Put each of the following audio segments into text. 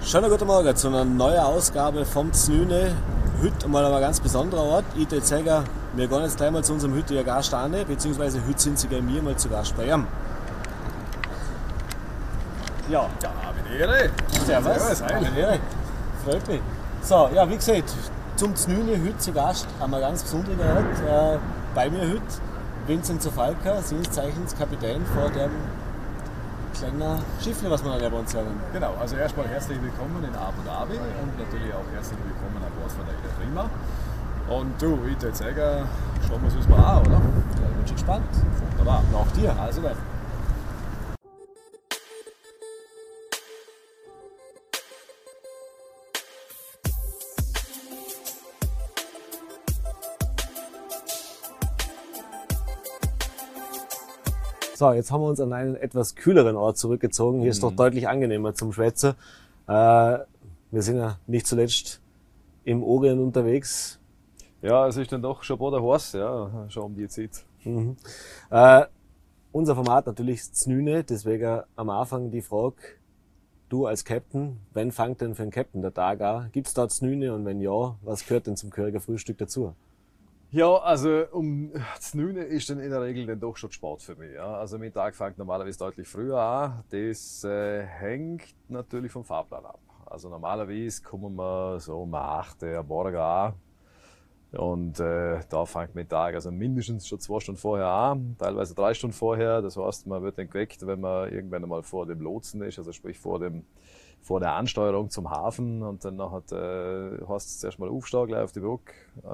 Schönen guten Morgen zu einer neuen Ausgabe vom Znüne. Heute mal ein ganz besonderer Ort. Ich würde sagen, wir gehen jetzt gleich mal zu unserem heutigen Gast an, beziehungsweise heute sind sie bei mir mal zu Gast bei ihm. Ja, Ehre. servus. Ehre. Freut mich. So, ja, wie gesagt, zum Znüne heute zu Gast an einem ganz besonderen Ort. Bei mir heute Vincent Zofalka, seines Zeichens Kapitän vor dem kleinen Schiffle, was wir da bei uns haben. Genau, also erstmal herzlich willkommen in Abu Dhabi und natürlich auch herzlich willkommen an Bord von der Ida Prima. Und du, ich würde sagen, schauen wir uns mal an, oder? Ja, ich bin schon gespannt. Wunderbar. Nach dir. Also dann. So, jetzt haben wir uns an einen etwas kühleren Ort zurückgezogen. Hier ist doch deutlich angenehmer zum Schwätzen. Wir sind ja nicht zuletzt im Orient unterwegs. Ja, es ist dann doch schon der Horst, ja, schon um die Zeit. Unser Format natürlich das Znüne, deswegen am Anfang die Frage, du als Captain, wann fängt denn für einen Captain der Tag an? Gibt's da Znüne und wenn ja, was gehört denn zum gehörigen Frühstück dazu? Ja, also um 9 ist dann in der Regel dann doch schon Sport für mich. Ja. Also mein Tag fängt normalerweise deutlich früher an. Das hängt natürlich vom Fahrplan ab. Also normalerweise kommen wir so um 8 Uhr am Morgen an. Und da fängt mein Tag also mindestens schon 2 Stunden vorher an, teilweise 3 Stunden vorher. Das heißt, man wird dann geweckt, wenn man irgendwann einmal vor dem Lotsen ist, also sprich vor der Ansteuerung zum Hafen. Und dann hast du zuerst mal aufstehen, gleich auf die Brücke.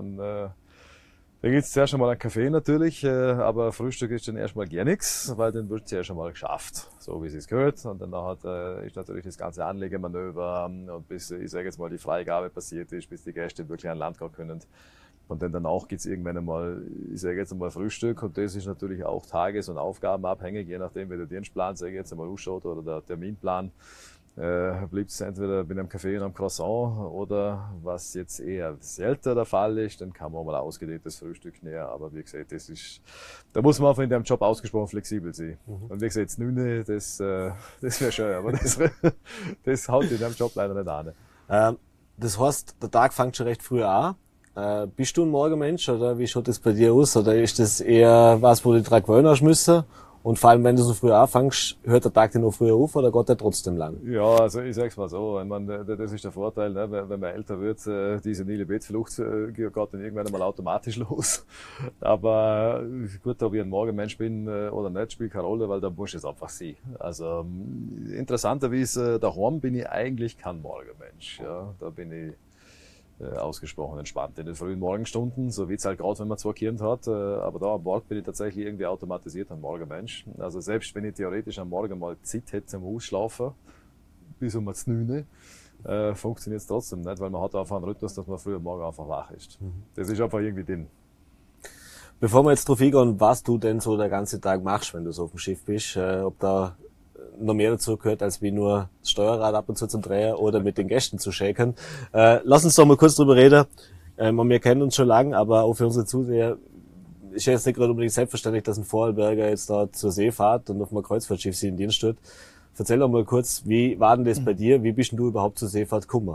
Da gibt es zuerst einmal einen Kaffee natürlich, aber Frühstück ist dann erstmal gar nichts, weil dann wird es ja schon mal geschafft, so wie es gehört. Und dann ist natürlich das ganze Anlegemanöver und bis, ich sage jetzt mal, die Freigabe passiert ist, bis die Gäste wirklich an Land gehen können. Und dann danach gibt es irgendwann einmal, ich sage jetzt einmal Frühstück und das ist natürlich auch tages- und aufgabenabhängig, je nachdem wie der Dienstplan, sage ich jetzt einmal, ausschaut oder der Terminplan. Bleibt es entweder bei einem Kaffee und einem Croissant oder was jetzt eher selten der Fall ist, dann kann man mal ausgedehntes Frühstück näher. Aber wie gesagt, da muss man einfach in dem Job ausgesprochen flexibel sein. Und wie gesagt, das 9, das wäre schön, aber das haut in dem Job leider nicht an. Das heißt, der Tag fängt schon recht früh an. Bist du ein Morgenmensch oder wie schaut das bei dir aus? Oder ist das eher was, wo du dran gewöhnen hast müssen? Und vor allem, wenn du so früh anfängst, hört der Tag dir noch früher auf oder geht der trotzdem lang? Ja, also ich sag's mal so, ich meine, das ist der Vorteil, ne? Wenn man älter wird, diese senile Bettflucht geht dann irgendwann einmal automatisch los. Aber gut, ob ich ein Morgenmensch bin oder nicht, spielt keine Rolle, weil da muss es einfach sein. Also interessanterweise, daheim bin ich eigentlich kein Morgenmensch. Ja? Da bin ich ausgesprochen entspannt in den frühen Morgenstunden, so wie es halt gerade, wenn man 2 Kinder hat. Aber da an Bord bin ich tatsächlich irgendwie automatisiert ein Morgenmensch. Also selbst wenn ich theoretisch am Morgen mal Zeit hätte zum Ausschlafen, bis um 9 funktioniert es trotzdem nicht, weil man hat einfach einen Rhythmus, dass man früh am Morgen einfach wach ist. Das ist einfach irgendwie drin. Bevor wir jetzt drauf eingehen, was du denn so der ganze Tag machst, wenn du so auf dem Schiff bist, ob da noch mehr dazu gehört, als wie nur das Steuerrad ab und zu zum Drehen oder mit den Gästen zu shakern. Lass uns doch mal kurz drüber reden. Wir kennen uns schon lange, aber auch für unsere Zuseher ist jetzt nicht gerade unbedingt selbstverständlich, dass ein Vorarlberger jetzt da zur See fährt und auf einem Kreuzfahrtschiff sie in Dienst steht. Erzähl doch mal kurz, wie war denn das bei dir? Wie bist denn du überhaupt zur Seefahrt gekommen?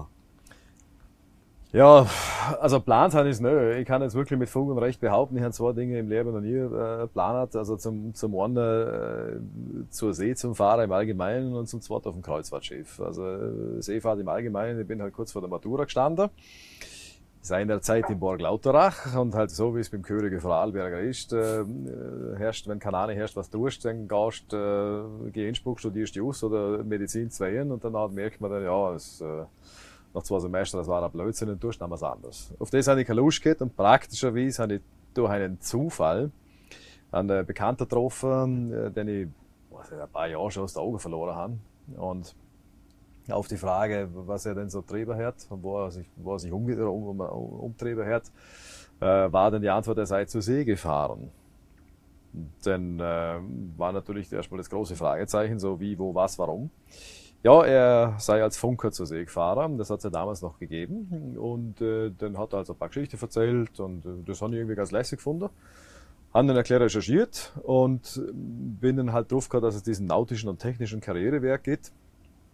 Ja, also geplant habe ich es nicht. Ich kann jetzt wirklich mit Fug und Recht behaupten, ich habe 2 Dinge im Leben noch nie geplant. Also zum einen zur See zum Fahren im Allgemeinen und zum zweiten auf dem Kreuzfahrtschiff. Also Seefahrt im Allgemeinen, ich bin halt kurz vor der Matura gestanden. Seinerzeit in Borg Lauterach und halt so wie es beim König Vorarlberger ist, herrscht, wenn keine Ahnung herrscht, was du tust, dann gehst geh Innsbruck, studierst Jus oder Medizin 2 und danach merkt man dann, ja, nach 2 Semestern, das war ein Blödsinn und tust dann was anderes. Auf das habe ich keine Lust gehabt und praktischerweise habe ich durch einen Zufall einen Bekannten getroffen, den ich ein paar Jahre schon aus den Augen verloren habe. Und auf die Frage, was er denn so getrieben hat und wo er sich umgetrieben hat, war dann die Antwort, er sei zur See gefahren. Dann war natürlich erstmal das große Fragezeichen, so wie, wo, was, warum. Ja, er sei als Funker zur See gefahren, das hat es ja damals noch gegeben. Und dann hat er also ein paar Geschichten erzählt und das habe ich irgendwie ganz lässig gefunden. Haben dann erklärt recherchiert und bin dann halt drauf gekommen, dass es diesen nautischen und technischen Karriereweg gibt.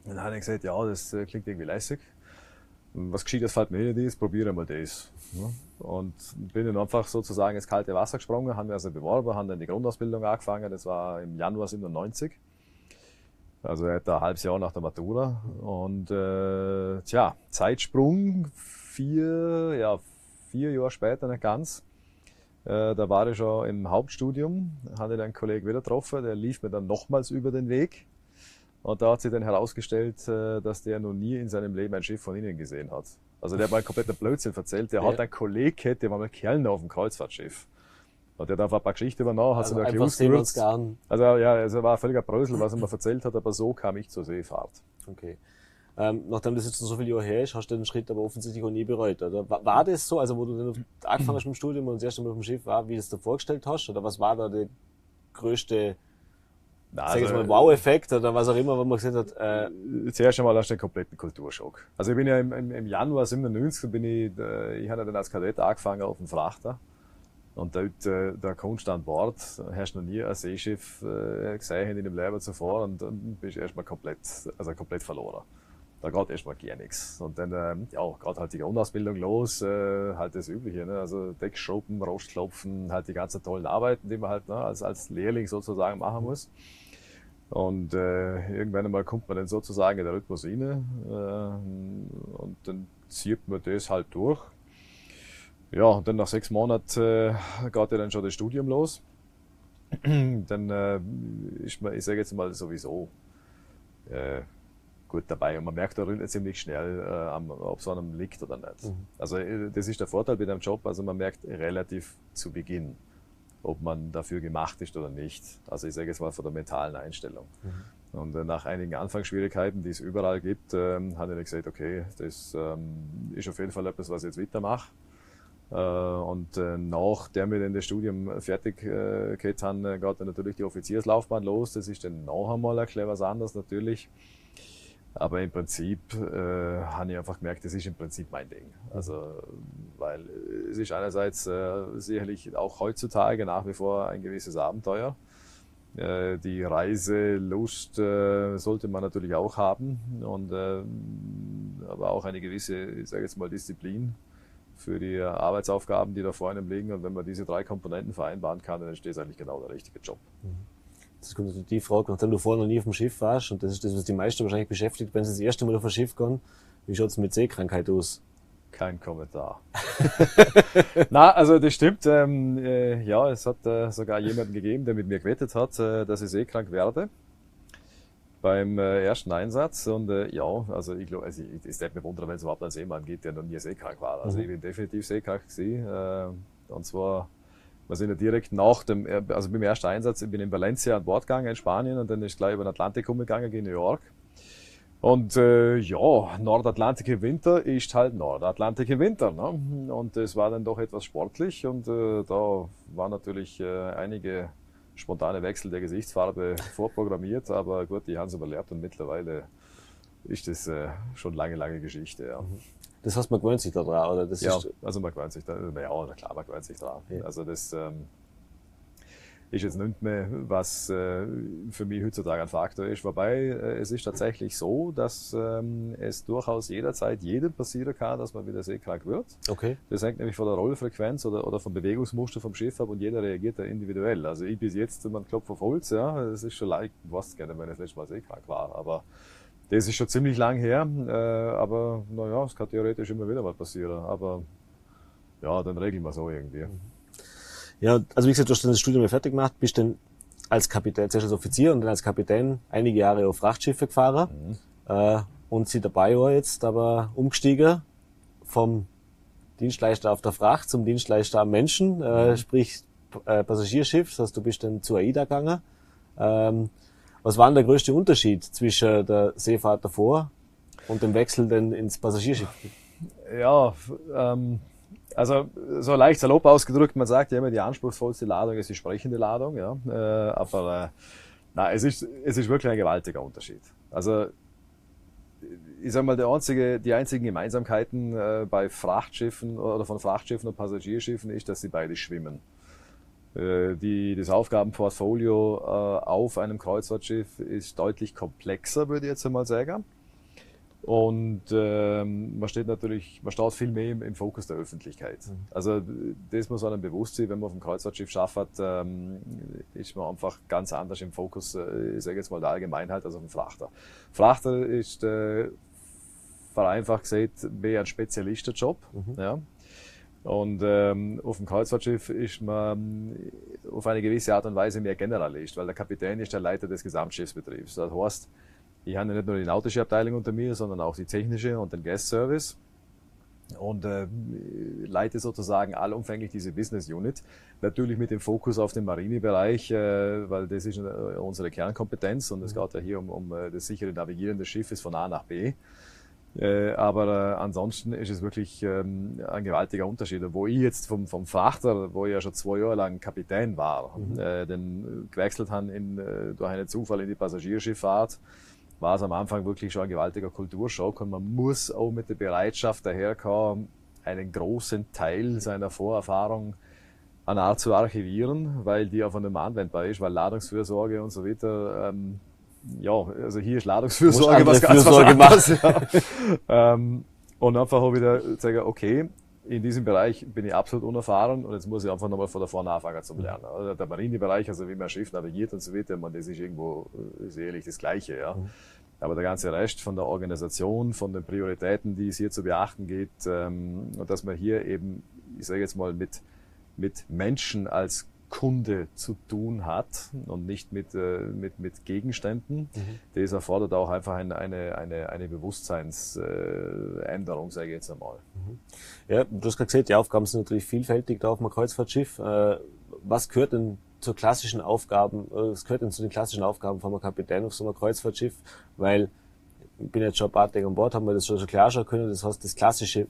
Und dann habe ich gesagt, ja, das klingt irgendwie lässig. Was Gescheites fällt mir nicht, probieren wir das. Ja. Und bin dann einfach sozusagen ins kalte Wasser gesprungen, haben wir also beworben, haben dann die Grundausbildung angefangen, das war im Januar 97. Also etwa ein halbes Jahr nach der Matura. Und Zeitsprung, 4 Jahre später, nicht ganz. Da war ich schon im Hauptstudium, hatte dann einen Kollegen wieder getroffen, der lief mir dann nochmals über den Weg. Und da hat sich dann herausgestellt, dass der noch nie in seinem Leben ein Schiff von innen gesehen hat. Also der hat mal einen kompletten Blödsinn erzählt. Der hat einen Kollegen gehabt, der war mal Kellner auf dem Kreuzfahrtschiff. Und der hat einfach ein paar Geschichten übernommen, hat Also so ein einfach bisschen ausgewürzt. Also Also war ein völliger Brösel, was er mir erzählt hat, aber so kam ich zur Seefahrt. okay. Nachdem das jetzt so viele Jahre her ist, hast du den Schritt aber offensichtlich auch nie bereut, oder? War das so, also wo du dann angefangen hast mit dem Studium und das erste Mal auf dem Schiff war, wie du es dir vorgestellt hast? Oder was war da der größte, sag ich jetzt mal, Wow-Effekt oder was auch immer, wo man gesagt hat, zuerst einmal hast du einen kompletten Kulturschock. Also ich bin ja im Januar 97 ich habe dann als Kadett angefangen auf dem Frachter. Und dort, da kommst du an Bord, hast noch nie ein Seeschiff gesehen in dem Leben zuvor und dann bist du erstmal komplett verloren. Da geht erstmal gar nichts. Und dann, geht halt die Grundausbildung los, halt das Übliche, ne? Also Deckschrubben, Rostklopfen, halt die ganzen tollen Arbeiten, die man halt, ne, als Lehrling sozusagen machen muss. Und irgendwann einmal kommt man dann sozusagen in den Rhythmus rein, und dann zieht man das halt durch. Ja, und dann nach 6 Monaten geht ja dann schon das Studium los. Dann ist man, ich sage jetzt mal sowieso, gut dabei. Und man merkt da ziemlich schnell, ob es an einem liegt oder nicht. Mhm. Also das ist der Vorteil bei dem Job. Also man merkt relativ zu Beginn, ob man dafür gemacht ist oder nicht. Also ich sage jetzt mal von der mentalen Einstellung. Mhm. Und nach einigen Anfangsschwierigkeiten, die es überall gibt, habe ich gesagt, okay, das ist auf jeden Fall etwas, was ich jetzt weitermache. Nachdem wir dann das Studium fertig gehabt haben, geht dann natürlich die Offizierslaufbahn los. Das ist dann noch einmal ein bisschen was anderes natürlich. Aber im Prinzip habe ich einfach gemerkt, das ist im Prinzip mein Ding. Also, weil es ist einerseits sicherlich auch heutzutage nach wie vor ein gewisses Abenteuer. Die Reiselust sollte man natürlich auch haben, aber auch eine gewisse, ich sage jetzt mal, Disziplin für die Arbeitsaufgaben, die da vor einem liegen. Und wenn man diese 3 Komponenten vereinbaren kann, dann ist das eigentlich genau der richtige Job. Das kommt natürlich die Frage, nachdem du vorher noch nie auf dem Schiff warst, und das ist das, was die meisten wahrscheinlich beschäftigt, wenn sie das erste Mal auf ein Schiff gehen, wie schaut es mit Seekrankheit aus? Kein Kommentar. Na, also das stimmt. Es hat sogar jemanden gegeben, der mit mir gewettet hat, dass ich seekrank werde beim ersten Einsatz. Und also ich glaube, es wird mich wundern, wenn es überhaupt einen Seemann gibt, der noch nie seekrank war. Also ich bin definitiv seekrank gewesen. Und zwar, wir sind ja direkt nach dem, also beim ersten Einsatz, ich bin in Valencia an Bord gegangen in Spanien und dann ist gleich über den Atlantik umgegangen in New York. Und Nordatlantik im Winter ist halt Nordatlantik im Winter. Ne? Und das war dann doch etwas sportlich und da waren natürlich einige spontane Wechsel der Gesichtsfarbe vorprogrammiert, aber gut, die haben es überlebt und mittlerweile ist das schon lange Geschichte. Ja. Das heißt, man gewöhnt sich da dran, oder? Also man gewöhnt sich da, na klar, man gewöhnt sich dran. Ja. Also das ist jetzt nicht mehr, was für mich heutzutage ein Faktor ist. Wobei es ist tatsächlich so, dass es durchaus jederzeit jedem passieren kann, dass man wieder seekrank wird. Okay. Das hängt nämlich von der Rollfrequenz oder vom Bewegungsmuster vom Schiff ab und jeder reagiert da individuell. Also ich bis jetzt, man klopft auf Holz, ja, es ist schon leicht, ich weiß gar nicht, wenn ich das letzte Mal seekrank war, aber das ist schon ziemlich lang her, aber naja, es kann theoretisch immer wieder mal passieren, aber ja, dann regeln wir so irgendwie. Ja, also wie gesagt, du hast dann das Studium fertig gemacht, bist dann als Kapitän, zuerst als Offizier und dann als Kapitän einige Jahre auf Frachtschiffe gefahren und sie dabei war jetzt aber umgestiegen vom Dienstleister auf der Fracht zum Dienstleister am Menschen, sprich Passagierschiff, das heißt, du bist dann zu AIDA gegangen. Was war denn der größte Unterschied zwischen der Seefahrt davor und dem Wechsel dann ins Passagierschiff? Ja, also so leicht salopp ausgedrückt, man sagt ja immer, die anspruchsvollste Ladung ist die sprechende Ladung, ja. Es ist wirklich ein gewaltiger Unterschied. Also ich sag mal, die einzigen Gemeinsamkeiten bei Frachtschiffen oder von Frachtschiffen und Passagierschiffen ist, dass sie beide schwimmen. Das Aufgabenportfolio auf einem Kreuzfahrtschiff ist deutlich komplexer, würde ich jetzt einmal sagen. Und man steht viel mehr im Fokus der Öffentlichkeit. Also das muss einem bewusst sein, wenn man auf dem Kreuzfahrtschiff schafft, ist man einfach ganz anders im Fokus, ich sage jetzt mal der Allgemeinheit, als auf dem Frachter. Frachter ist vereinfacht gesagt mehr ein Spezialistenjob. Ja. Und auf dem Kreuzfahrtschiff ist man auf eine gewisse Art und Weise mehr Generalist, weil der Kapitän ist der Leiter des Gesamtschiffsbetriebs. Das heißt, ich habe nicht nur die nautische Abteilung unter mir, sondern auch die technische und den Guest Service und leite sozusagen allumfänglich diese Business Unit. Natürlich mit dem Fokus auf den Marinebereich, weil das ist unsere Kernkompetenz und es geht ja hier um das sichere Navigieren des Schiffes von A nach B. Aber ansonsten ist es wirklich ein gewaltiger Unterschied. Wo ich jetzt vom Frachter, wo ich ja schon 2 Jahre lang Kapitän war, dann gewechselt habe durch einen Zufall in die Passagierschifffahrt, war es am Anfang wirklich schon ein gewaltiger Kulturschock und man muss auch mit der Bereitschaft daherkommen, einen großen Teil seiner Vorerfahrung an Art zu archivieren, weil die auch von dem anwendbar ist, weil Ladungsfürsorge und so weiter, ja, also hier ist Ladungsfürsorge was ganz anderes. Ja. Und einfach auch wieder sagen, okay, in diesem Bereich bin ich absolut unerfahren und jetzt muss ich einfach nochmal von vorne anfangen zu lernen. Also der Marinebereich, also wie man ein Schiff navigiert und so weiter, das ist irgendwo sicherlich das Gleiche, ja. Aber der ganze Rest von der Organisation, von den Prioritäten, die es hier zu beachten geht, und dass man hier eben, ich sage jetzt mal, mit Menschen als Kunde zu tun hat und nicht mit Gegenständen. Das erfordert auch einfach eine Bewusstseinsänderung, sage ich jetzt einmal. Ja, du hast gerade gesagt, die Aufgaben sind natürlich vielfältig da auf einem Kreuzfahrtschiff. Was gehört denn zu den klassischen Aufgaben von einem Kapitän auf so einem Kreuzfahrtschiff? Weil ich bin jetzt schon ein paar Tage an Bord, haben wir das schon klar schauen können. Das heißt, das klassische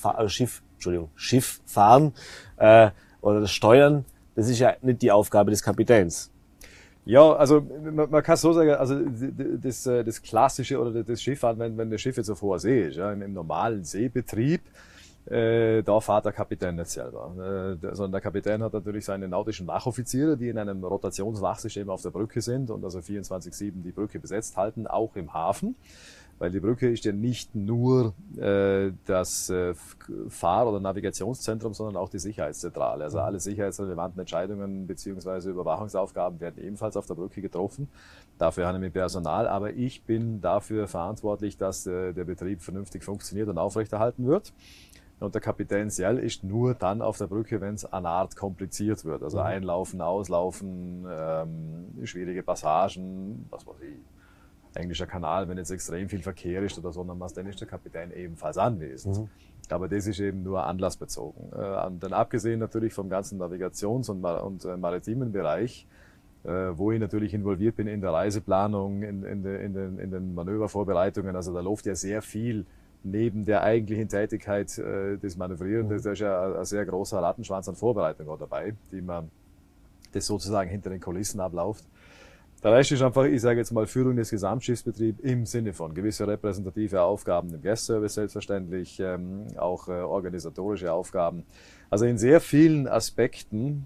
Schifffahren oder das Steuern, das ist ja nicht die Aufgabe des Kapitäns. Ja, also man kann so sagen, also das klassische oder das Schifffahren, wenn das Schiff jetzt auf hoher See ist, ja, im normalen Seebetrieb, da fährt der Kapitän nicht selber. Sondern der Kapitän hat natürlich seine nautischen Wachoffiziere, die in einem Rotationswachsystem auf der Brücke sind und also 24/7 die Brücke besetzt halten, auch im Hafen. Weil die Brücke ist ja nicht nur das Fahr- oder Navigationszentrum, sondern auch die Sicherheitszentrale. Also alle sicherheitsrelevanten Entscheidungen bzw. Überwachungsaufgaben werden ebenfalls auf der Brücke getroffen. Dafür haben wir Personal, aber ich bin dafür verantwortlich, dass der Betrieb vernünftig funktioniert und aufrechterhalten wird. Und der Kapitän Sjell ist nur dann auf der Brücke, wenn es an Art kompliziert wird. Also Einlaufen, Auslaufen, schwierige Passagen, was weiß ich. Englischer Kanal, wenn jetzt extrem viel Verkehr ist oder so, dann ist der Kapitän ebenfalls anwesend. Aber das ist eben nur anlassbezogen. Dann abgesehen natürlich vom ganzen Navigations- und maritimen Bereich, wo ich natürlich involviert bin in der Reiseplanung, in den Manövervorbereitungen. Also da läuft ja sehr viel neben der eigentlichen Tätigkeit des Manövrierens. Da ist ja ein sehr großer Rattenschwanz an Vorbereitung auch dabei, das sozusagen hinter den Kulissen abläuft. Der Rest ist einfach, ich sage jetzt mal, Führung des Gesamtschiffsbetriebs im Sinne von gewisse repräsentative Aufgaben im Guest-Service selbstverständlich, auch organisatorische Aufgaben. Also in sehr vielen Aspekten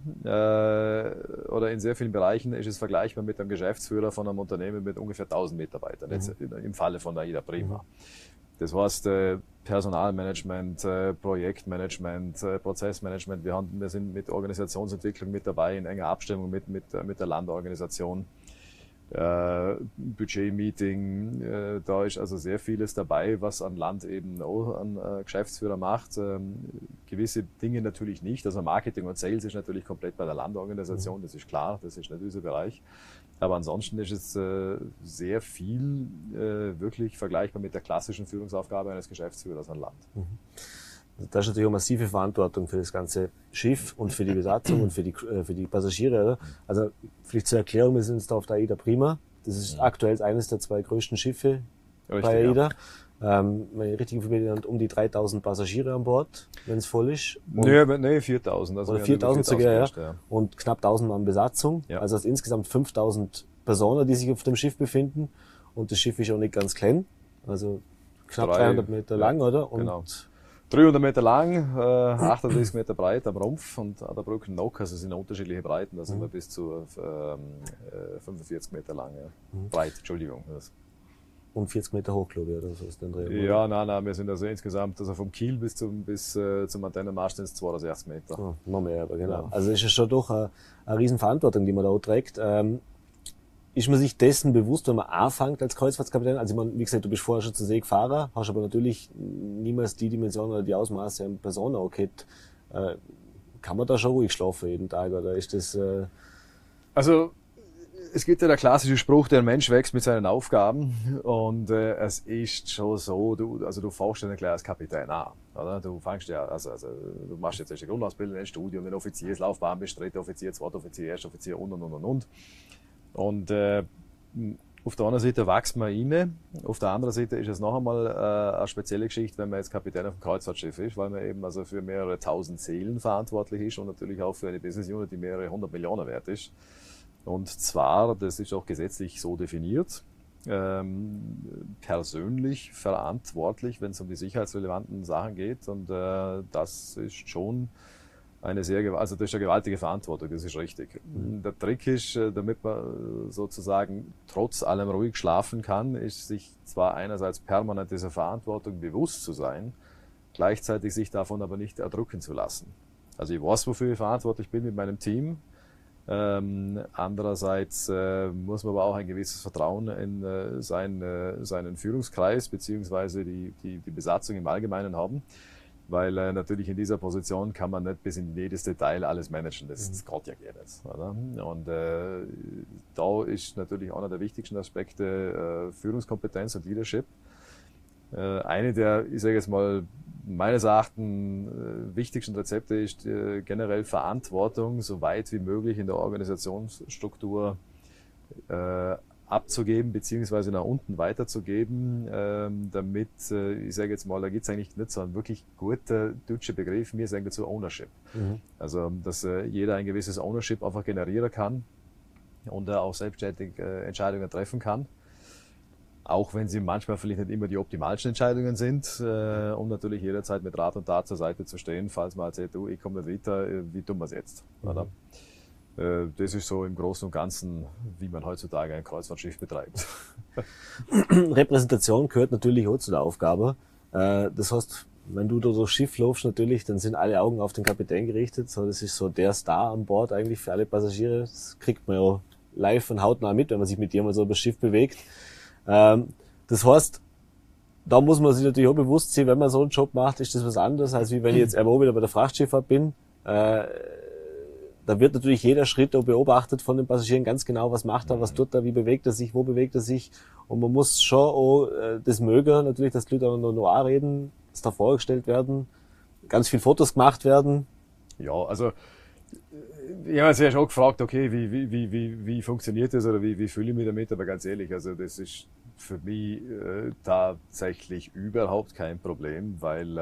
oder in sehr vielen Bereichen ist es vergleichbar mit einem Geschäftsführer von einem Unternehmen mit ungefähr 1000 Mitarbeitern, jetzt im Falle von der AIDA Prima. Das heißt Personalmanagement, Projektmanagement, Prozessmanagement. Wir sind mit Organisationsentwicklung mit dabei, in enger Abstimmung mit der Landorganisation. Budget-Meeting, da ist also sehr vieles dabei, was an Land eben auch an Geschäftsführer macht. Gewisse Dinge natürlich nicht. Also Marketing und Sales ist natürlich komplett bei der Landorganisation, das ist klar, das ist nicht dieser Bereich. Aber ansonsten ist es sehr viel wirklich vergleichbar mit der klassischen Führungsaufgabe eines Geschäftsführers an Land. Da ist natürlich auch massive Verantwortung für das ganze Schiff und für die Besatzung und für die Passagiere. Oder? Also vielleicht zur Erklärung, wir sind jetzt da auf der AIDA Prima. Das ist aktuell eines der 2 größten Schiffe bei AIDA. Ja. Wenn ich richtig informiert bin, um die 3000 Passagiere an Bord, wenn es voll ist. Nee, 4000. Also oder 4000 sogar, ja. Und knapp 1000 Mann Besatzung. Ja. Also insgesamt 5000 Personen, die sich auf dem Schiff befinden. Und das Schiff ist auch nicht ganz klein. Also knapp 300 Meter lang, oder? Und genau. 300 Meter lang, 38 Meter breit am Rumpf und an der Brückennock, also es sind unterschiedliche Breiten, da sind wir bis zu 45 Meter lang, breit, Entschuldigung. Und 40 Meter hoch, glaube ich, oder so ist der Dreh. Ja, nein, wir sind also insgesamt, also vom Kiel bis zum Antennenmast sind es 260 Meter. Oh, noch mehr, aber genau. Ja. Also es ist schon doch eine Riesenverantwortung, die man da auch trägt. Ist man sich dessen bewusst, wenn man anfängt als Kreuzfahrtkapitän? Also ich meine, wie gesagt, du bist vorher schon zur See gefahren, hast aber natürlich niemals die Dimension oder die Ausmaße an Person auch gehabt. Kann man da schon ruhig schlafen jeden Tag, oder ist das... Also, es gibt ja der klassische Spruch, der Mensch wächst mit seinen Aufgaben und es ist schon so, du fängst ja nicht gleich als Kapitän an, oder? Du fängst ja, also du machst jetzt erst eine Grundausbildung, ein Studium, eine Offizierslaufbahn, bist dritter Offizier, zweiter Offizier, erster Offizier und. Und auf der einen Seite wächst man rein, auf der anderen Seite ist es noch einmal eine spezielle Geschichte, wenn man jetzt Kapitän auf einem Kreuzfahrtschiff ist, weil man eben also für mehrere tausend Seelen verantwortlich ist und natürlich auch für eine Business Unit, die mehrere 100 Millionen wert ist. Und zwar, das ist auch gesetzlich so definiert, persönlich verantwortlich, wenn es um die sicherheitsrelevanten Sachen geht. Und das ist schon das ist eine gewaltige Verantwortung, das ist richtig. Der Trick ist, damit man sozusagen trotz allem ruhig schlafen kann, ist sich zwar einerseits permanent dieser Verantwortung bewusst zu sein, gleichzeitig sich davon aber nicht erdrücken zu lassen. Also ich weiß, wofür ich verantwortlich bin mit meinem Team. Andererseits muss man aber auch ein gewisses Vertrauen in seinen Führungskreis beziehungsweise die Besatzung im Allgemeinen haben. Weil natürlich in dieser Position kann man nicht bis in jedes Detail alles managen. Das geht ja gar nicht. Oder? Und da ist natürlich einer der wichtigsten Aspekte Führungskompetenz und Leadership. Eine der, ich sage jetzt mal, meines Erachtens wichtigsten Rezepte ist generell Verantwortung so weit wie möglich in der Organisationsstruktur abzugeben beziehungsweise nach unten weiterzugeben, damit, ich sage jetzt mal, da gibt es eigentlich nicht so einen wirklich guten deutschen Begriff, wir sagen dazu Ownership. Also, dass jeder ein gewisses Ownership einfach generieren kann und auch selbstständig Entscheidungen treffen kann. Auch wenn sie manchmal vielleicht nicht immer die optimalsten Entscheidungen sind, um natürlich jederzeit mit Rat und Tat zur Seite zu stehen, falls man sagt, du, ich komme nicht weiter, wie tun wir es jetzt? Oder? Das ist so im Großen und Ganzen, wie man heutzutage ein Kreuzfahrtschiff betreibt. Repräsentation gehört natürlich auch zu der Aufgabe. Das heißt, wenn du da so Schiff läufst natürlich, dann sind alle Augen auf den Kapitän gerichtet. So, das ist so der Star an Bord eigentlich für alle Passagiere. Das kriegt man ja live und hautnah mit, wenn man sich mit dir mal so über das Schiff bewegt. Das heißt, da muss man sich natürlich auch bewusst sein, wenn man so einen Job macht, ist das was anderes, als wie wenn ich jetzt irgendwo wieder bei der Frachtschifffahrt bin. Da wird natürlich jeder Schritt auch beobachtet von den Passagieren ganz genau, was macht er, was tut er, wie bewegt er sich, wo bewegt er sich. Und man muss schon auch das mögen, natürlich, dass die Leute auch noch reden, dass da vorgestellt werden, ganz viel Fotos gemacht werden. Ja, also ich habe mich ja schon gefragt, okay, wie funktioniert das oder wie fühle ich mich damit, aber ganz ehrlich, also das ist für mich tatsächlich überhaupt kein Problem, weil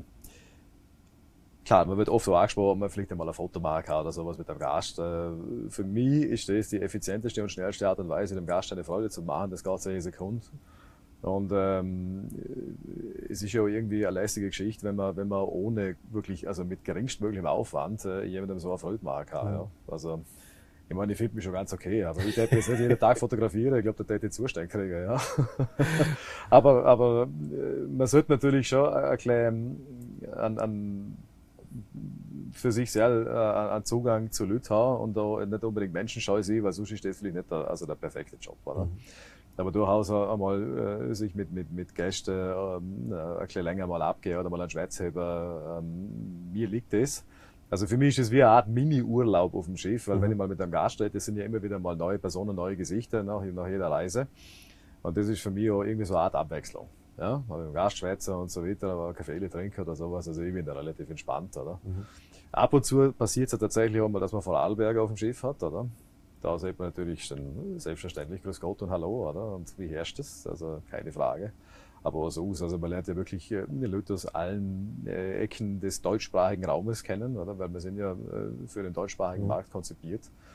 klar, man wird oft so angesprochen, ob man vielleicht einmal ein Foto machen kann oder sowas mit dem Gast. Für mich ist das die effizienteste und schnellste Art und Weise, dem Gast eine Freude zu machen. Das geht 10 Sekunden. Und es ist ja auch irgendwie eine lästige Geschichte, wenn man ohne wirklich, also mit geringstmöglichem Aufwand jemandem so eine Freude machen kann. Ja. Also ich meine, ich finde mich schon ganz okay, aber ich hätte jetzt nicht jeden Tag fotografieren, ich glaube, da hätte ich Zustand kriegen, ja. aber man sollte natürlich schon ein bisschen für sich selber einen Zugang zu Leuten haben und da nicht unbedingt menschenscheu sein, weil sonst ist das vielleicht nicht der perfekte Job, oder? Aber durchaus einmal sich mit Gästen ein bisschen länger mal abgehen oder mal einen Schwätzheber, mir liegt das. Also für mich ist das wie eine Art Mini-Urlaub auf dem Schiff, weil wenn ich mal mit einem Gast rede, das sind ja immer wieder mal neue Personen, neue Gesichter nach jeder Reise. Und das ist für mich auch irgendwie so eine Art Abwechslung. Ja, mal mit dem Gast schwätzen und so weiter, aber Kaffee trinken oder sowas, also ich bin da relativ entspannt, oder? Ab und zu passiert es ja tatsächlich auch mal, dass man Vorarlberger auf dem Schiff hat, oder? Da sieht man natürlich dann selbstverständlich Grüß Gott und Hallo, oder? Und wie herrscht es? Also keine Frage. Aber auch so, also man lernt ja wirklich die Leute aus allen Ecken des deutschsprachigen Raumes kennen, oder? Weil wir sind ja für den deutschsprachigen Markt konzipiert.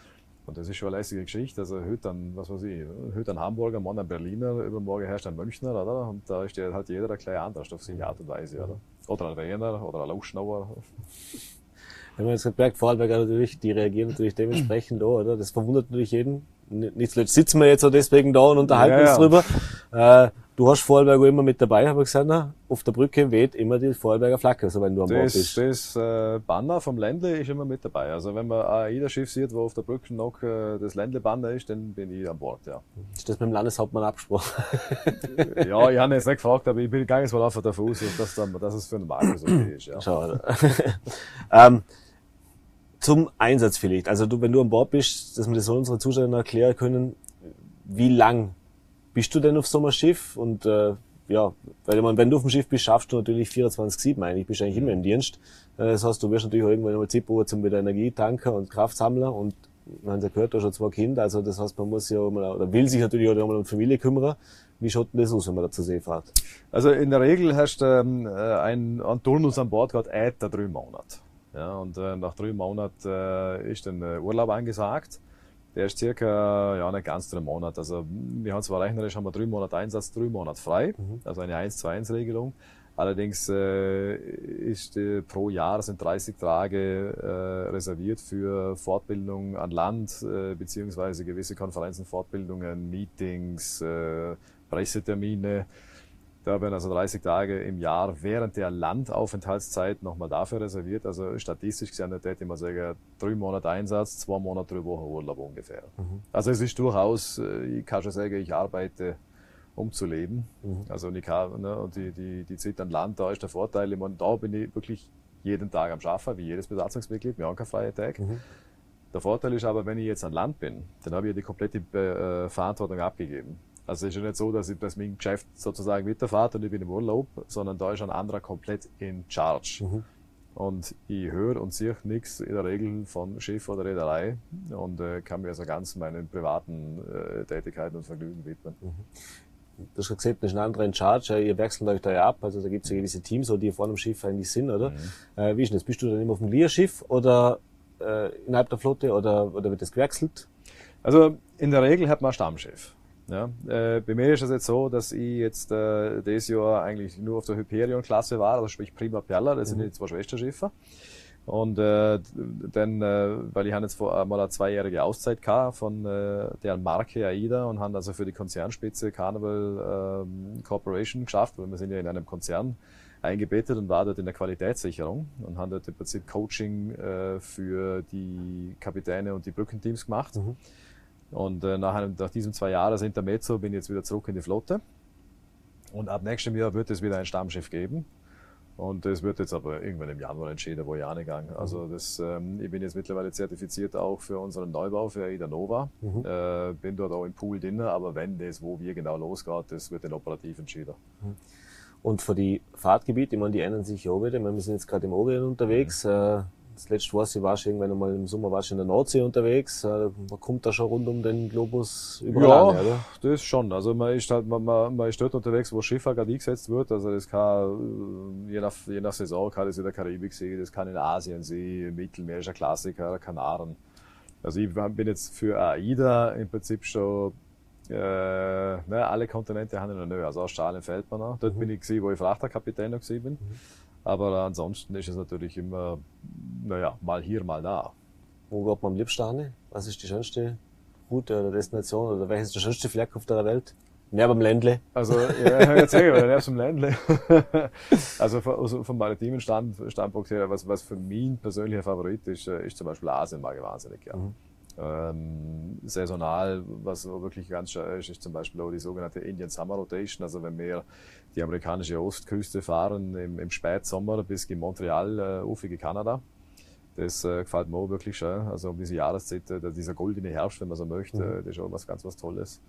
Und das ist schon eine lässige Geschichte. Also heute dann, was weiß ich, heute ein Hamburger, morgen ein Berliner, übermorgen herrscht ein Münchner, oder? Und da ist halt jeder ein kleiner anders auf seine Art und Weise, oder? Oder ein Wiener oder ein Luschnauer. Wenn man jetzt gemerkt, Vorarlberger natürlich, die reagieren natürlich dementsprechend da, oder? Das verwundert natürlich jeden. Nicht zuletzt sitzen wir jetzt auch deswegen da und unterhalten uns drüber. Du hast Vorarlberger immer mit dabei, habe ich gesagt, na? Auf der Brücke weht immer die Vorarlberger Flagge, also wenn du an Bord bist. Das Banner vom Ländle ist immer mit dabei. Also wenn man ein AIDA-Schiff sieht, wo auf der Brücke noch das Ländle-Banner ist, dann bin ich an Bord, ja. Ist das mit dem Landeshauptmann abgesprochen? Ja, ich habe jetzt nicht gefragt, aber ich bin gar nicht so davon aus, dass es für den Markus okay ist, ja. Schade. Zum Einsatz vielleicht. Also wenn du an Bord bist, dass wir das so unsere Zuschauer erklären können, wie lang bist du denn auf so einem Schiff? Und weil wenn du auf dem Schiff bist, schaffst du natürlich 24/7 eigentlich, bist eigentlich immer im Dienst. Das heißt, du wirst natürlich auch irgendwann mal Zeit brauchen zum wieder Energie tanken und Kraft sammeln. Und man hat ja gehört, du hast schon 2 Kinder, also das heißt, man muss ja auch mal, oder will sich natürlich auch mal um die Familie kümmern. Wie schaut denn das aus, wenn man da zur See fährt? Also in der Regel hast du ein Turnus an Bord gehabt, 3 Monate. Ja, und nach 3 Monaten ist dann Urlaub angesagt. Der ist circa, nicht ganz 3 Monate. Also wir haben zwar rechnerisch haben wir 3 Monate Einsatz, 3 Monate frei. Also eine 1-2-1-Regelung. Allerdings ist pro Jahr sind 30 Tage reserviert für Fortbildung an Land, beziehungsweise gewisse Konferenzen, Fortbildungen, Meetings, Pressetermine. Da werden also 30 Tage im Jahr während der Landaufenthaltszeit nochmal dafür reserviert. Also statistisch gesehen hätte ich mal sagen, 3 Monate Einsatz, 2 Monate, 3 Wochen Urlaub ungefähr. Also es ist durchaus, ich kann schon sagen, ich arbeite, um zu leben. Also und ich kann, die Zeit an Land, da ist der Vorteil, ich meine, da bin ich wirklich jeden Tag am Arbeiten, wie jedes Besatzungsmitglied, wir haben keinen freien Tag. Der Vorteil ist aber, wenn ich jetzt an Land bin, dann habe ich die komplette Verantwortung abgegeben. Also es ist ja nicht so, dass mein Geschäft sozusagen weiterfährt und ich bin im Urlaub, sondern da ist ein anderer komplett in charge. Und ich höre und sehe nichts in der Regel von Schiff oder Reederei und kann mir also ganz meinen privaten Tätigkeiten und Vergnügen widmen. Du hast gesagt, das ist ein anderer in charge, ihr wechselt euch da ja ab, also da gibt es ja gewisse Teams, die vor dem Schiff eigentlich sind, oder? Wie ist denn das? Bist du dann immer auf dem Leerschiff oder innerhalb der Flotte oder wird das gewechselt? Also in der Regel hat man ein Stammschiff. Ja, bei mir ist es jetzt so, dass ich jetzt dieses Jahr eigentlich nur auf der Hyperion-Klasse war, also sprich Prima Perla, das sind die 2 Schwesterschiffe. Und dann, weil ich habe jetzt mal eine 2-jährige Auszeit gehabt von der Marke AIDA und haben also für die Konzernspitze Carnival Corporation geschafft, weil wir sind ja in einem Konzern eingebettet und war dort in der Qualitätssicherung und haben dort im Prinzip Coaching für die Kapitäne und die Brückenteams gemacht. Und nach diesen 2 Jahren Intermezzo bin ich jetzt wieder zurück in die Flotte. Und ab nächstem Jahr wird es wieder ein Stammschiff geben. Und das wird jetzt aber irgendwann im Januar entschieden, wo ich angegangen. Also ich bin jetzt mittlerweile zertifiziert auch für unseren Neubau, für AIDA Nova. Bin dort auch im Pool drin, aber wenn das, wo wir genau losgeht, das wird dann operativ entschieden. Und für die Fahrtgebiete, ich meine, die ändern sich ja auch wieder. Wir sind jetzt gerade im Orient unterwegs. Das letzte Jahr, warst du irgendwann einmal im Sommer warst du in der Nordsee unterwegs. Man kommt da schon rund um den Globus überall an, oder? Das schon. Also man ist dort unterwegs, wo Schifffahrt gerade eingesetzt wird. Also das kann, je nach Saison kann das in der Karibik sein, das kann in Asien sein, Mittelmeer ist ein Klassiker, Kanaren. Also ich bin jetzt für AIDA im Prinzip schon alle Kontinente haben wir noch nicht. Also Australien fällt mir noch. Dort bin ich gewesen, wo ich Frachterkapitän noch gewesen bin. Aber ansonsten ist es natürlich immer, mal hier, mal da. Wo geht man am liebsten hin? Was ist die schönste Route oder Destination oder welches ist der schönste Fleck auf der Welt? Neben dem Ländle. Also, ja, jetzt sage ich, neben dem Ländle. Also vom maritimen Standpunkt her, was für mich persönlicher Favorit ist zum Beispiel Asien, mag ich wahnsinnig gerne. Saisonal, was wirklich ganz schön ist zum Beispiel auch die sogenannte Indian Summer Rotation. Also wenn wir die amerikanische Ostküste fahren im Spätsommer bis in Montreal, ufige Kanada. Das gefällt mir auch wirklich schön. Also um diese Jahreszeit, dieser goldene Herbst, wenn man so möchte, das ist auch was Tolles.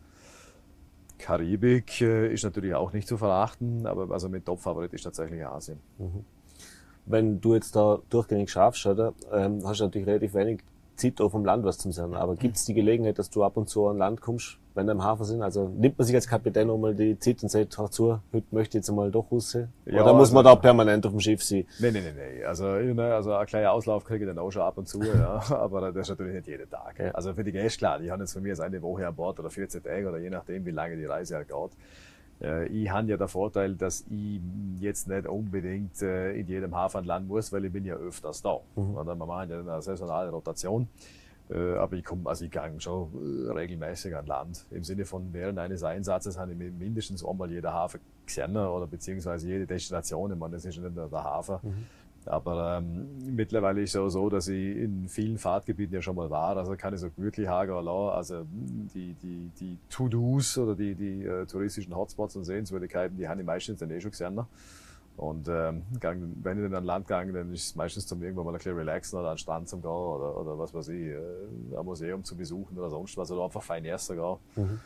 Karibik ist natürlich auch nicht zu verachten, aber also mein Top-Favorit ist tatsächlich Asien. Wenn du jetzt da durchgängig schaffst, oder, hast du natürlich relativ wenig Zeit auf dem Land was zum Sehen. Aber gibt's die Gelegenheit, dass du ab und zu an Land kommst, wenn wir im Hafen sind? Also nimmt man sich als Kapitän auch mal die Zeit und sagt, hör zu, heute möchte ich jetzt mal doch raussehen? Ja, Oder muss man da permanent auf dem Schiff sein? Nee. Also ein kleiner Auslauf kriege ich dann auch schon ab und zu, ja. Aber das ist natürlich nicht jeden Tag. Ja. Also für die Gäste, klar, die haben jetzt von mir eine Woche an Bord oder 14 Tage oder je nachdem, wie lange die Reise halt geht. Ich habe ja den Vorteil, dass ich jetzt nicht unbedingt in jedem Hafen landen muss, weil ich bin ja öfters da. Oder wir machen ja eine saisonale Rotation. Aber ich gehe schon regelmäßig an Land. Im Sinne von während eines Einsatzes habe ich mindestens einmal jeden Hafen gesehen oder beziehungsweise jede Destination. Ich meine, das ist ja nicht nur der Hafen. Aber mittlerweile ist es auch so, dass ich in vielen Fahrtgebieten ja schon mal war. Also kann ich so gemütlich hagen lassen. Also die To-Dos oder die touristischen Hotspots und Sehenswürdigkeiten, die habe ich meistens dann schon gesehen. Und wenn ich dann an Land gehe, dann ist es meistens zum irgendwann mal ein bisschen relaxen oder an den Strand zum gehen oder was weiß ich, ein Museum zu besuchen oder sonst was oder einfach fein essen gehen.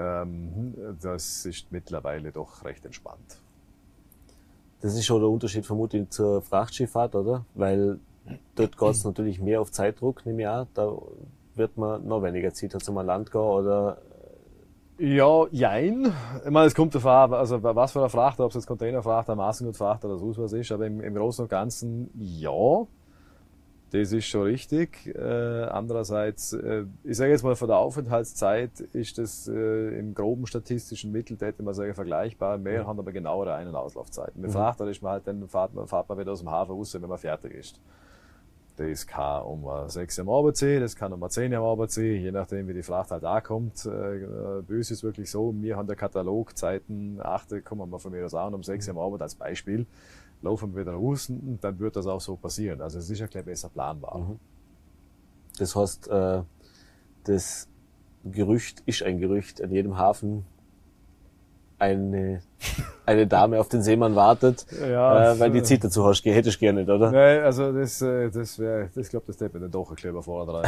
Das ist mittlerweile doch recht entspannt. Das ist schon der Unterschied vermutlich zur Frachtschifffahrt, oder? Weil dort geht's natürlich mehr auf Zeitdruck, nehme ich an. Da wird man noch weniger Zeit zum an Land gehen, oder? Ja, jein. Ich meine, es kommt davon an, also was für eine Frachter, ob es jetzt Containerfrachter, Massengutfrachter oder so was ist, aber im Großen und Ganzen ja. Das ist schon richtig. Andererseits, ich sage jetzt mal, von der Aufenthaltszeit ist das im groben statistischen Mittel, hätte man sagen, vergleichbar. Mehr haben aber genauere Ein- und Auslaufzeiten. Mit Frachter ist man halt, dann fährt man wieder aus dem Hafen raus, wenn man fertig ist. Das kann um 6 am Abend sein, das kann um 10 am Abend sein, je nachdem, wie die Fracht halt ankommt. Bei uns ist es wirklich so, wir haben der Katalog Zeiten, 8, kommen wir von mir aus an, um 6 am Abend als Beispiel. Laufen wir wieder raus und dann wird das auch so passieren. Also es ist ja gleich besser planbar. Das heißt, das Gerücht ist ein Gerücht. An jedem Hafen eine Dame auf den Seemann wartet, weil die Zeit dazu hättest du gerne nicht, oder? Nein, also das glaube, das hätte mir dann doch ein bisschen überfordert.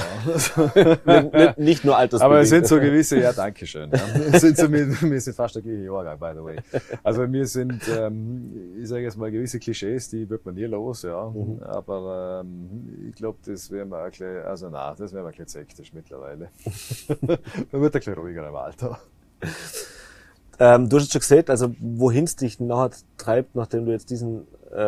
Ja. nicht nur altersbedingt. Aber es sind so gewisse, ja, Dankeschön. Ja. Wir sind fast der gleiche Jahrgang, by the way. Also wir sind, ich sage jetzt mal, gewisse Klischees, die wird man nie los, ja. Aber ich glaube, das wäre mal ein bisschen, das wäre mal ein bisschen sektisch mittlerweile. Man wird ein bisschen ruhiger im Alter. Du hast jetzt schon gesagt, also wohin es dich nachher treibt, nachdem du jetzt diesen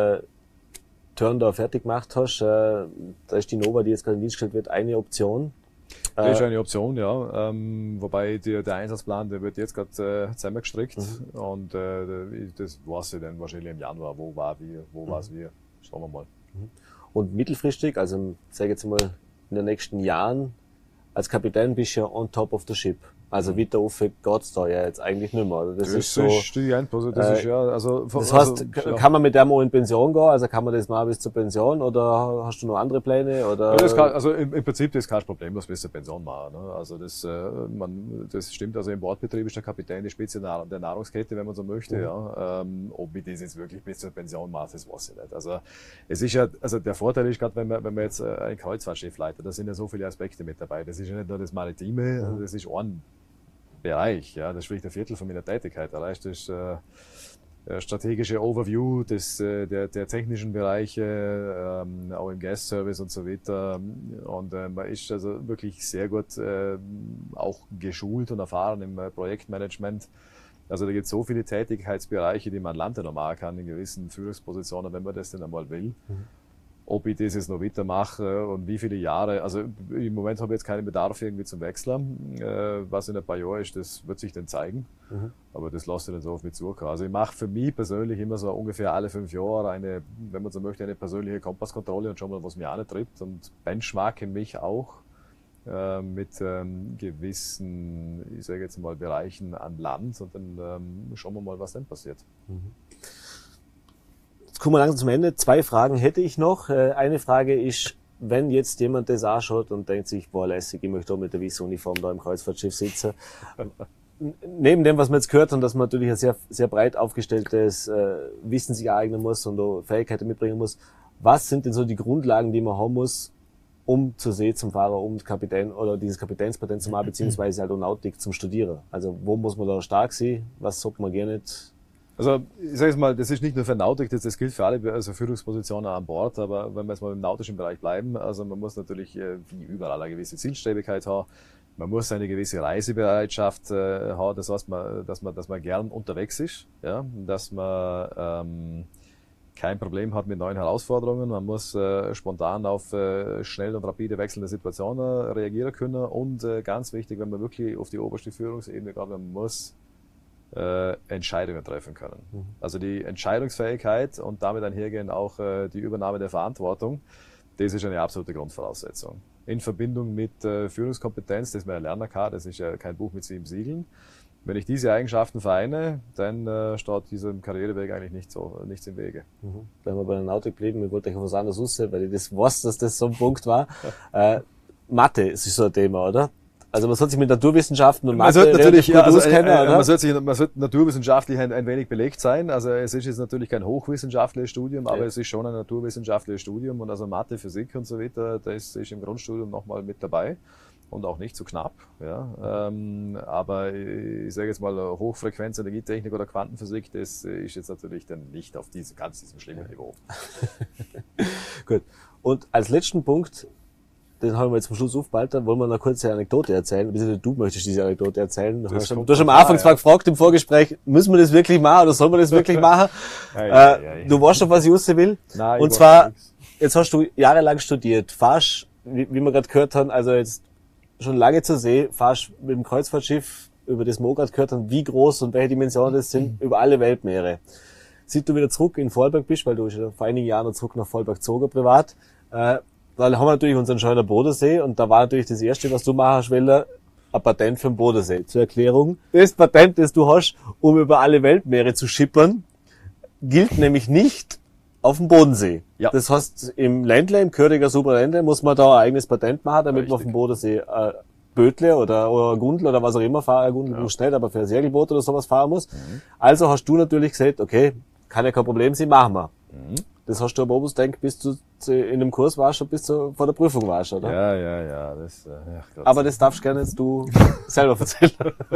Turn da fertig gemacht hast, da ist die Nova, die jetzt gerade in Dienst gestellt wird, eine Option. Das ist eine Option, ja. Wobei der Einsatzplan, der wird jetzt gerade zusammengestrickt und das weiß ich dann wahrscheinlich im Januar, wo war es wie. Schauen wir mal. Und mittelfristig, also sage jetzt mal in den nächsten Jahren, als Kapitän bist du ja on top of the ship. Also weiter rauf geht's da ja jetzt eigentlich nicht mehr. Das ist so, die Endpose, das ist ja, also, das heißt, kann man mit dem auch in Pension gehen? Also kann man das mal bis zur Pension oder hast du noch andere Pläne? Oder? Ja, das kann, also im Prinzip das ist kein Problem, was bis zur Pension machen. Ne? Also das stimmt. Also im Bordbetrieb ist der Kapitän die Spitze der Nahrungskette, wenn man so möchte. Ja. Ob ich das jetzt wirklich bis zur Pension mache, das weiß ich nicht. Also es ist ja, also der Vorteil ist gerade, wenn man jetzt ein Kreuzfahrtschiff leitet, da sind ja so viele Aspekte mit dabei. Das ist ja nicht nur das Maritime, also das ist ein Bereich, ja, das ist vielleicht ein Viertel von meiner Tätigkeit. Das ist strategische Overview der technischen Bereiche, auch im Gas-Service und so weiter. Und man ist also wirklich sehr gut auch geschult und erfahren im Projektmanagement. Also da gibt es so viele Tätigkeitsbereiche, die man an Land noch machen kann in gewissen Führungspositionen, wenn man das denn einmal will. Ob ich das jetzt noch weitermache und wie viele Jahre. Also im Moment habe ich jetzt keinen Bedarf irgendwie zum Wechseln. Was in ein paar Jahren ist, das wird sich dann zeigen. Aber das lasse ich dann so auf mich zukommen. Also ich mache für mich persönlich immer so ungefähr alle 5 Jahre eine, wenn man so möchte, eine persönliche Kompasskontrolle und schon mal, was mir antritt und benchmarke mich auch mit gewissen, ich sage jetzt mal, Bereichen an Land und dann schauen wir mal, was dann passiert. Jetzt kommen wir langsam zum Ende. 2 Fragen hätte ich noch. Eine Frage ist, wenn jetzt jemand das anschaut und denkt sich, boah, lässig, ich möchte auch mit der Wies-Uniform da im Kreuzfahrtschiff sitzen. Neben dem, was wir jetzt gehört haben, dass man natürlich ein sehr, sehr breit aufgestelltes Wissen sich aneignen muss und auch Fähigkeiten mitbringen muss. Was sind denn so die Grundlagen, die man haben muss, um zur See zum Fahrer, um Kapitän oder dieses Kapitänspatent zu machen, beziehungsweise halt auch Nautik zum Studieren? Also wo muss man da stark sein? Was sollte man gerne nicht? Also, ich sage jetzt mal, das ist nicht nur für Nautik, das gilt für alle also Führungspositionen an Bord, aber wenn wir jetzt mal im nautischen Bereich bleiben, also man muss natürlich wie überall eine gewisse Zielstrebigkeit haben, man muss eine gewisse Reisebereitschaft haben, das heißt, dass man gern unterwegs ist, ja, dass man kein Problem hat mit neuen Herausforderungen, man muss spontan auf schnell und rapide wechselnde Situationen reagieren können und ganz wichtig, wenn man wirklich auf die oberste Führungsebene geht, man muss Entscheidungen treffen können. Also die Entscheidungsfähigkeit und damit einhergehend auch die Übernahme der Verantwortung, das ist eine absolute Grundvoraussetzung. In Verbindung mit Führungskompetenz, das man ja lernen kann, das ist ja kein Buch mit 7 Siegeln. Wenn ich diese Eigenschaften vereine, dann steht diesem Karriereweg eigentlich nichts im Wege. Wenn wir bei der Nautik blieben, ich wollte euch auf was anderes raus, weil ich das weiß, dass das so ein Punkt war. Mathe ist so ein Thema, oder? Also man sollte sich mit Naturwissenschaften und Mathe natürlich gut auskennen, oder? Man sollte naturwissenschaftlich ein wenig belegt sein. Also es ist jetzt natürlich kein hochwissenschaftliches Studium, aber es ist schon ein naturwissenschaftliches Studium und also Mathe, Physik und so weiter, das ist im Grundstudium nochmal mit dabei und auch nicht zu knapp. Ja. Aber ich sage jetzt mal Hochfrequenz, Energietechnik oder Quantenphysik, das ist jetzt natürlich dann nicht auf diesem schlimmen Niveau. Gut. Und als letzten Punkt, den haben wir jetzt zum Schluss aufgeballt, wollen wir noch kurz eine Anekdote erzählen. Beziehungsweise du möchtest diese Anekdote erzählen. Du hast am Anfang zwar gefragt im Vorgespräch, müssen wir das wirklich machen oder sollen wir das wirklich machen? Du weißt schon, was ich raus will. Nein, und zwar, jetzt hast du jahrelang studiert, fahrst, wie wir gerade gehört haben, also jetzt schon lange zur See, fahrst mit dem Kreuzfahrtschiff, über das wir auch gerade gehört haben, wie groß und welche Dimensionen das sind, über alle Weltmeere. Seit du wieder zurück in Vorarlberg bist, weil du bist ja vor einigen Jahren noch zurück nach Vorarlberg gezogen, privat, dann haben wir natürlich unseren schönen Bodensee und da war natürlich das Erste, was du machen hast, ein Patent für den Bodensee. Zur Erklärung, das Patent, das du hast, um über alle Weltmeere zu schippern, gilt nämlich nicht auf dem Bodensee. Ja. Das heißt, im Ländle, im Köriger Superländle, muss man da ein eigenes Patent machen, damit man auf dem Bodensee Bötle oder Gundel oder was auch immer fahren, Gundel muss nicht, aber für ein Segelboot oder sowas fahren muss. Also hast du natürlich gesagt, okay, kann ja kein Problem sein, machen wir. Das hast du aber ausgedacht, bis du in dem Kurs warst und bis du vor der Prüfung warst, oder? Ja. Aber das darfst gerne jetzt du selber erzählen.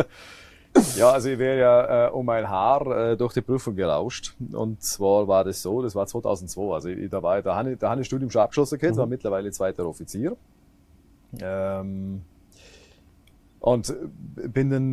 Ja, also ich wäre ja um ein Haar durch die Prüfung gerauscht. Und zwar war das so, das war 2002. Also da habe ich das Studium schon abgeschlossen gehabt, war mittlerweile zweiter Offizier. Und bin dann,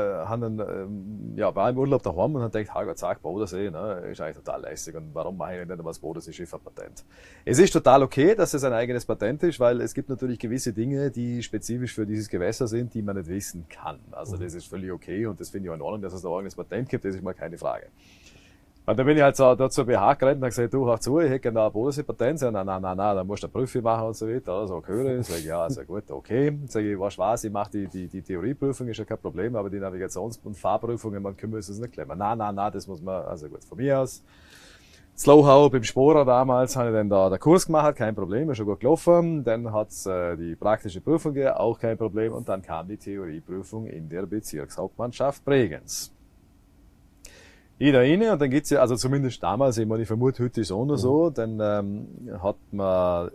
war im Urlaub daheim und dann gedacht, Gott sagt, Bodensee, ne, ist eigentlich total lässig und warum mache ich nicht was Bodensee-Schiffer-Patent? Es ist total okay, dass es ein eigenes Patent ist, weil es gibt natürlich gewisse Dinge, die spezifisch für dieses Gewässer sind, die man nicht wissen kann. Also das ist völlig okay und das finde ich auch in Ordnung, dass es da ein eigenes Patent gibt, das ist mal keine Frage. Und dann bin ich halt so da zur BH gerannt und habe gesagt, du, hör zu, ich hätte gerne ein Bodensee-Patent. Nein, da musst du eine Prüfung machen und so weiter. Also, höre ich. Sag ich, ja, sehr gut, okay. Sag ich, weißt du was, ich mache die Theorieprüfung, ist ja kein Problem, aber die Navigations- und Fahrprüfungen, man können wir uns das nicht klemmen. Nein, das muss man, also gut, von mir aus. Slowhow beim Sporer damals habe ich dann da den Kurs gemacht, kein Problem, ist schon gut gelaufen. Dann hat's die praktische Prüfung gegeben, auch kein Problem. Und dann kam die Theorieprüfung in der Bezirkshauptmannschaft Bregenz. Ich da rein und dann geht's ja, also zumindest damals, ich meine, ich vermute heute ist es auch noch so, dann hat man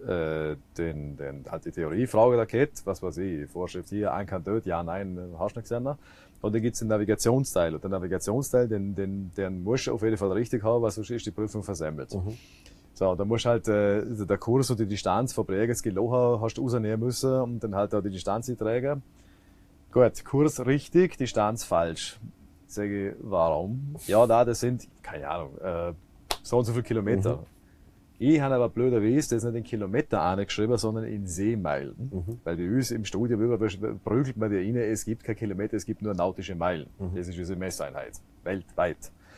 halt die Theoriefrage da gehabt, was weiß ich, Vorschrift hier, ein kann dort, ja, nein, hast du nicht gesehen. Und dann gibt's den Navigationsteil. Und der Navigationsteil, den musst du auf jeden Fall richtig haben, weil sonst ist die Prüfung versemmelt. So, und dann musst halt der Kurs und die Distanz von Bregenz Geloha hast du rausnehmen müssen und dann halt auch die Distanz eintragen. Gut, Kurs richtig, Distanz falsch. Sage ich, warum? Ja, das sind, keine Ahnung, so und so viele Kilometer. Ich habe aber blöderweise das nicht in Kilometer angeschrieben, sondern in Seemeilen. Weil bei uns im Studium prügelt man dir rein, es gibt keine Kilometer, es gibt nur nautische Meilen. Das ist unsere Messeinheit. Weltweit.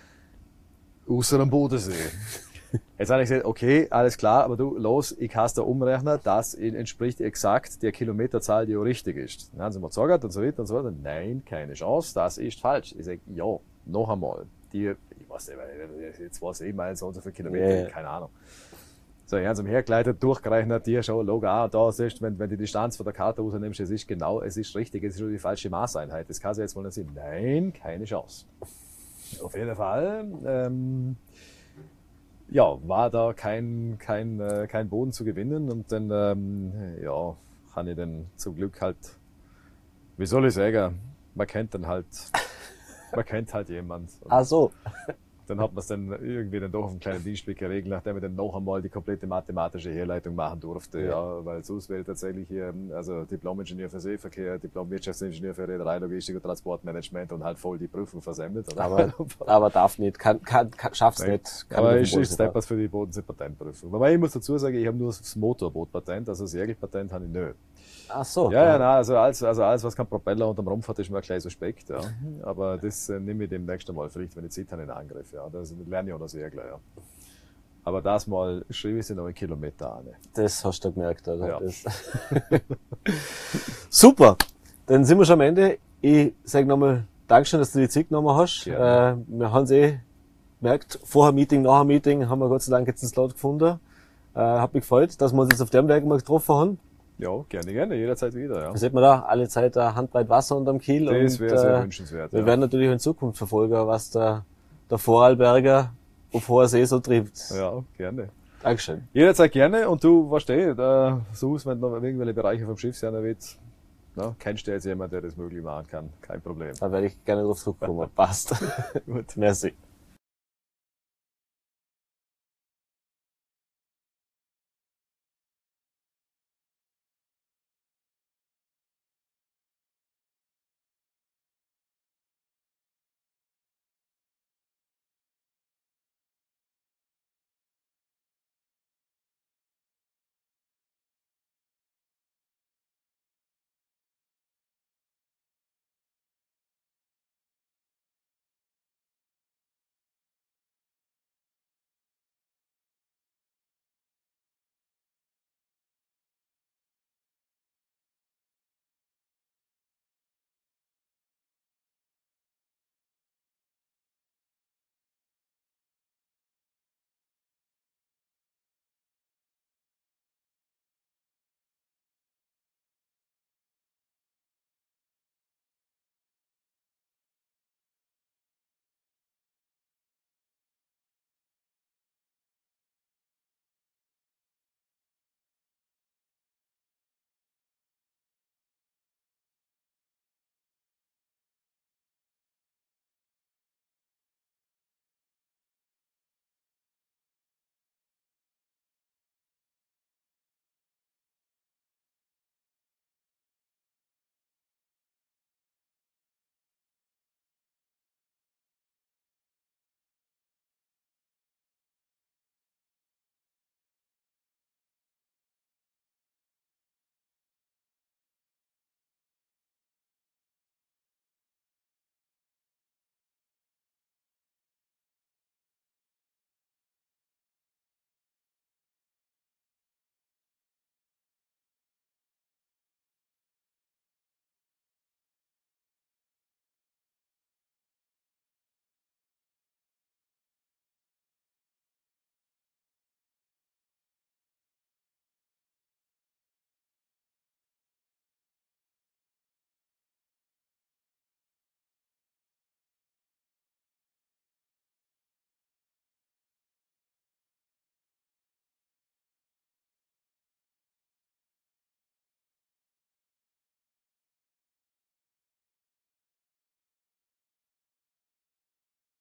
Außer am Bodensee. Jetzt habe ich gesagt, okay, alles klar, aber du, los, ich kann es da umrechnen, das entspricht exakt der Kilometerzahl, die auch richtig ist. Dann haben sie mir gesagt und so weiter und so weiter. Nein, keine Chance, das ist falsch. Ich sage, ja, noch einmal. Ich weiß nicht, jetzt war es mal so und so viele Kilometer, keine Ahnung. So, ich habe sie mir hergeleitet, durchgerechnet, dir schon, log da siehst, wenn die Distanz von der Karte rausnimmst, es ist richtig, es ist nur die falsche Maßeinheit. Das kann sie jetzt wohl nicht sein. Nein, keine Chance. Auf jeden Fall, war da kein Boden zu gewinnen und dann, habe ich dann zum Glück halt, wie soll ich sagen, man kennt halt jemand. Ach so. Dann hat man es dann irgendwie dann doch auf einem kleinen Dienstweg geregelt, nachdem ich dann noch einmal die komplette mathematische Herleitung machen durfte. Ja, weil sonst wäre ich tatsächlich hier, also Diplom-Ingenieur für Seeverkehr, Diplom-Wirtschaftsingenieur für Reederei, Logistik und Transportmanagement und halt voll die Prüfung versemmelt. Aber darf nicht, schaff's nicht. Aber ist Steppers für die Bodensee-Patentprüfung. Wobei ich muss dazu sagen, ich habe nur das Motorbootpatent, also das Segelpatent habe ich nicht. Ach so. Ja, nein, also alles, was kein Propeller unterm Rumpf hat, ist mir gleich suspekt, ja. Aber das nehme ich demnächst einmal vielleicht, wenn ich Zeit habe, in Angriff, ja. Das lerne ich auch noch Segler, ja. Aber das mal schrieb ich sie noch 1 Kilometer an. Das hast du gemerkt, oder? Ja. Das. Super. Dann sind wir schon am Ende. Ich sage nochmal Dankeschön, dass du die Zeit genommen hast. Gerne. Wir haben es gemerkt, vorher Meeting, nachher Meeting, haben wir Gott sei Dank jetzt einen Slot gefunden. Hat mich gefreut, dass wir uns jetzt auf dem Weg mal getroffen haben. Ja, gerne, jederzeit wieder, ja. Da sieht man da alle Zeit ein Handbreit Wasser unterm Kiel. Das wäre sehr wünschenswert. Wir werden natürlich in Zukunft verfolgen, was der Vorarlberger auf hoher See so trifft. Ja, gerne. Dankeschön. Jederzeit gerne. Und du, weißt du, suchst, wenn du noch irgendwelche Bereiche vom Schiff sein willst, kennst du jetzt jemanden, der das möglich machen kann? Kein Problem. Da werde ich gerne drauf zurückkommen. Passt. Gut. Merci.